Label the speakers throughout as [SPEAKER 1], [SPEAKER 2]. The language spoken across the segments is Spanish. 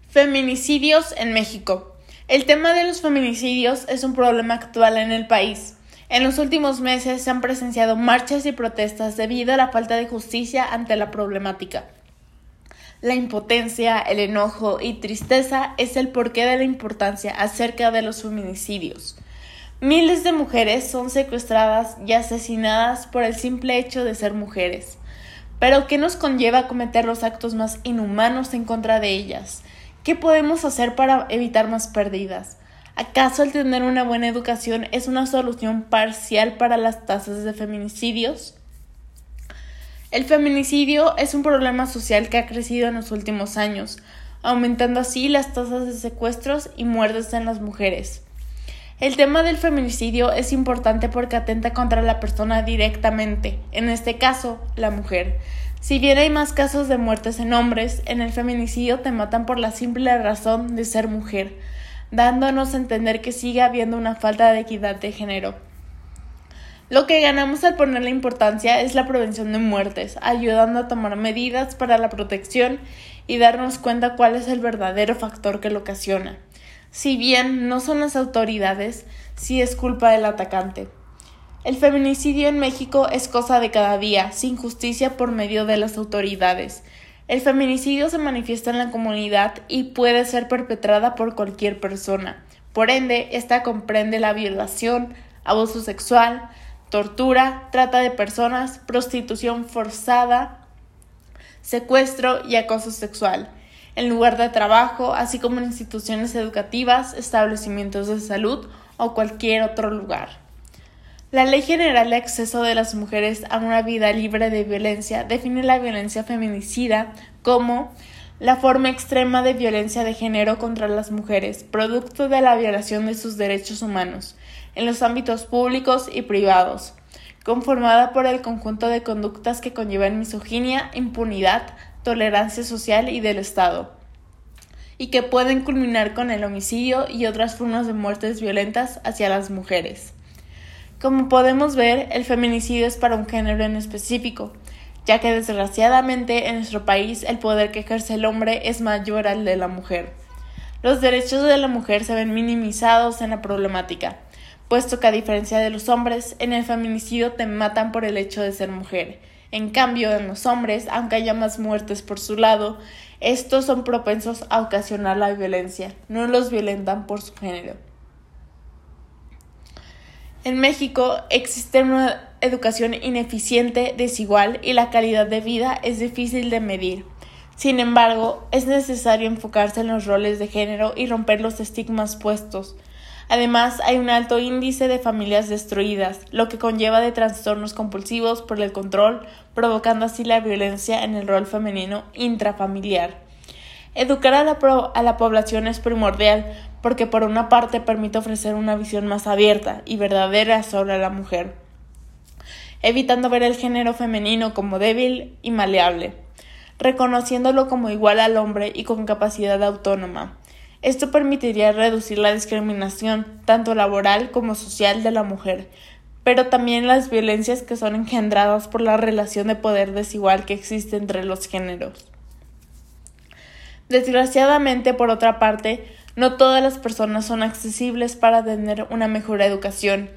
[SPEAKER 1] Feminicidios en México. El tema de los feminicidios es un problema actual en el país. En los últimos meses se han presenciado marchas y protestas debido a la falta de justicia ante la problemática. La impotencia, el enojo y tristeza es el porqué de la importancia acerca de los feminicidios. Miles de mujeres son secuestradas y asesinadas por el simple hecho de ser mujeres. Pero ¿qué nos conlleva cometer los actos más inhumanos en contra de ellas? ¿Qué podemos hacer para evitar más pérdidas? ¿Acaso el tener una buena educación es una solución parcial para las tasas de feminicidios? El feminicidio es un problema social que ha crecido en los últimos años, aumentando así las tasas de secuestros y muertes en las mujeres. El tema del feminicidio es importante porque atenta contra la persona directamente, en este caso, la mujer. Si bien hay más casos de muertes en hombres, en el feminicidio te matan por la simple razón de ser mujer, dándonos a entender que sigue habiendo una falta de equidad de género. Lo que ganamos al ponerle importancia es la prevención de muertes, ayudando a tomar medidas para la protección y darnos cuenta cuál es el verdadero factor que lo ocasiona. Si bien no son las autoridades, sí es culpa del atacante. El feminicidio en México es cosa de cada día, sin justicia por medio de las autoridades. El feminicidio se manifiesta en la comunidad y puede ser perpetrada por cualquier persona. Por ende, esta comprende la violación, abuso sexual, tortura, trata de personas, prostitución forzada, secuestro y acoso sexual, en lugar de trabajo, así como en instituciones educativas, establecimientos de salud o cualquier otro lugar. La Ley General de Acceso de las Mujeres a una Vida Libre de Violencia define la violencia feminicida como la forma extrema de violencia de género contra las mujeres, producto de la violación de sus derechos humanos, en los ámbitos públicos y privados, conformada por el conjunto de conductas que conllevan misoginia, impunidad, tolerancia social y del Estado, y que pueden culminar con el homicidio y otras formas de muertes violentas hacia las mujeres. Como podemos ver, el feminicidio es para un género en específico, ya que desgraciadamente en nuestro país el poder que ejerce el hombre es mayor al de la mujer. Los derechos de la mujer se ven minimizados en la problemática, puesto que a diferencia de los hombres, en el feminicidio te matan por el hecho de ser mujer. En cambio, en los hombres, aunque haya más muertes por su lado, estos son propensos a ocasionar la violencia, no los violentan por su género. En México existe una educación ineficiente, desigual y la calidad de vida es difícil de medir. Sin embargo, es necesario enfocarse en los roles de género y romper los estigmas puestos. Además, hay un alto índice de familias destruidas, lo que conlleva de trastornos compulsivos por el control, provocando así la violencia en el rol femenino intrafamiliar. Educar a la población es primordial, porque por una parte permite ofrecer una visión más abierta y verdadera sobre la mujer, evitando ver el género femenino como débil y maleable, reconociéndolo como igual al hombre y con capacidad autónoma. Esto permitiría reducir la discriminación, tanto laboral como social, de la mujer, pero también las violencias que son engendradas por la relación de poder desigual que existe entre los géneros. Desgraciadamente, por otra parte, no todas las personas son accesibles para tener una mejor educación.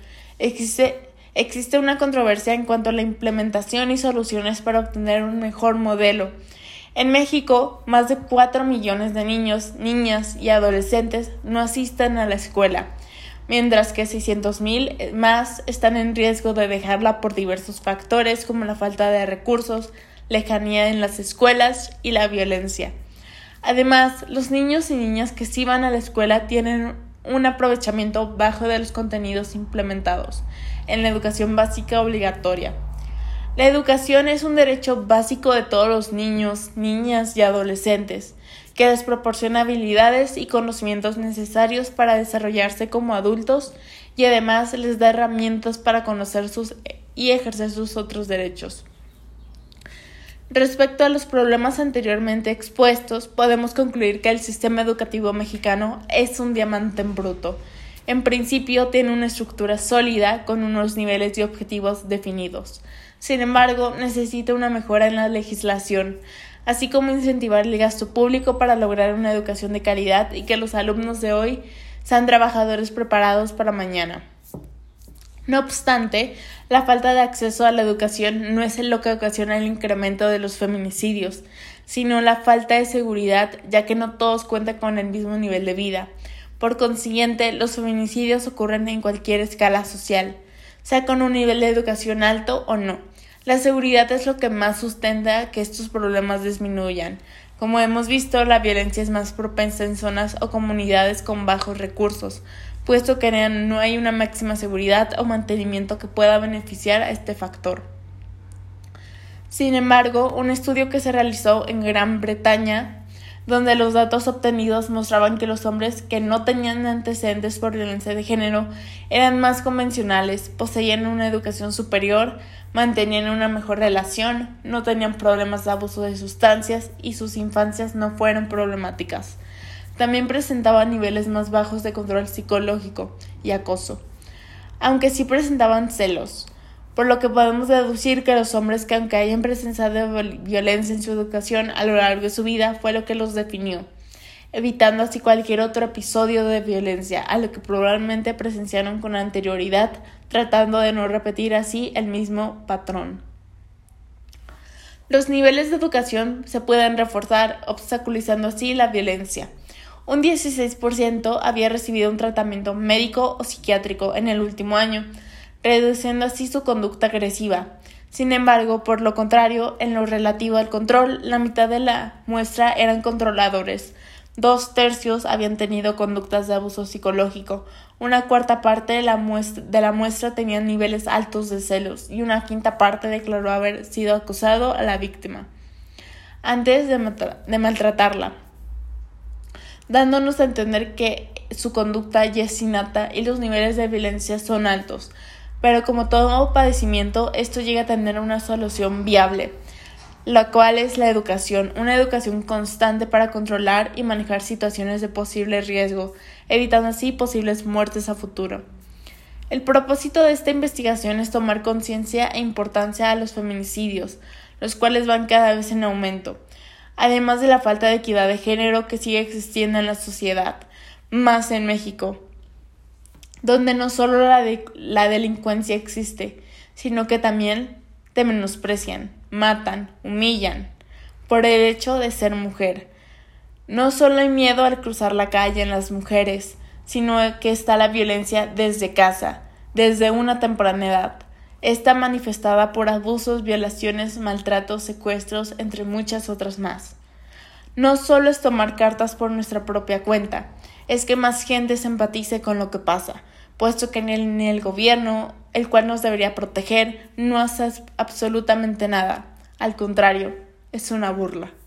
[SPEAKER 1] Existe una controversia en cuanto a la implementación y soluciones para obtener un mejor modelo. En México, más de 4 millones de niños, niñas y adolescentes no asisten a la escuela, mientras que 600,000 más están en riesgo de dejarla por diversos factores como la falta de recursos, lejanía en las escuelas y la violencia. Además, los niños y niñas que sí van a la escuela tienen un aprovechamiento bajo de los contenidos implementados en la educación básica obligatoria. La educación es un derecho básico de todos los niños, niñas y adolescentes, que les proporciona habilidades y conocimientos necesarios para desarrollarse como adultos y además les da herramientas para conocer y ejercer sus otros derechos. Respecto a los problemas anteriormente expuestos, podemos concluir que el sistema educativo mexicano es un diamante en bruto. En principio, tiene una estructura sólida con unos niveles y objetivos definidos. Sin embargo, necesita una mejora en la legislación, así como incentivar el gasto público para lograr una educación de calidad y que los alumnos de hoy sean trabajadores preparados para mañana. No obstante, la falta de acceso a la educación no es lo que ocasiona el incremento de los feminicidios, sino la falta de seguridad, ya que no todos cuentan con el mismo nivel de vida. Por consiguiente, los feminicidios ocurren en cualquier escala social, sea con un nivel de educación alto o no. La seguridad es lo que más sustenta que estos problemas disminuyan. Como hemos visto, la violencia es más propensa en zonas o comunidades con bajos recursos, puesto que no hay una máxima seguridad o mantenimiento que pueda beneficiar a este factor. Sin embargo, un estudio que se realizó en Gran Bretaña, donde los datos obtenidos mostraban que los hombres que no tenían antecedentes por violencia de género eran más convencionales, poseían una educación superior, mantenían una mejor relación, no tenían problemas de abuso de sustancias y sus infancias no fueron problemáticas. También presentaban niveles más bajos de control psicológico y acoso, aunque sí presentaban celos, por lo que podemos deducir que los hombres que aunque hayan presenciado violencia en su educación a lo largo de su vida fue lo que los definió, evitando así cualquier otro episodio de violencia a lo que probablemente presenciaron con anterioridad, tratando de no repetir así el mismo patrón. Los niveles de educación se pueden reforzar, obstaculizando así la violencia. Un 16% había recibido un tratamiento médico o psiquiátrico en el último año, reduciendo así su conducta agresiva. Sin embargo, por lo contrario, en lo relativo al control, la mitad de la muestra eran controladores. 2/3 habían tenido conductas de abuso psicológico, 1/4 parte de la muestra tenían niveles altos de celos y 1/5 parte declaró haber sido acusado a la víctima antes de maltratarla, dándonos a entender que su conducta ya es innata y los niveles de violencia son altos. Pero como todo padecimiento, esto llega a tener una solución viable, la cual es la educación, una educación constante para controlar y manejar situaciones de posible riesgo, evitando así posibles muertes a futuro. El propósito de esta investigación es tomar conciencia e importancia a los feminicidios, los cuales van cada vez en aumento, además de la falta de equidad de género que sigue existiendo en la sociedad, más en México, donde no solo la delincuencia existe, sino que también te menosprecian, matan, humillan, por el hecho de ser mujer. No solo hay miedo al cruzar la calle en las mujeres, sino que está la violencia desde casa, desde una temprana edad. Está manifestada por abusos, violaciones, maltratos, secuestros, entre muchas otras más. No solo es tomar cartas por nuestra propia cuenta, es que más gente se empatice con lo que pasa, puesto que en el gobierno, el cual nos debería proteger, no hace absolutamente nada. Al contrario, es una burla.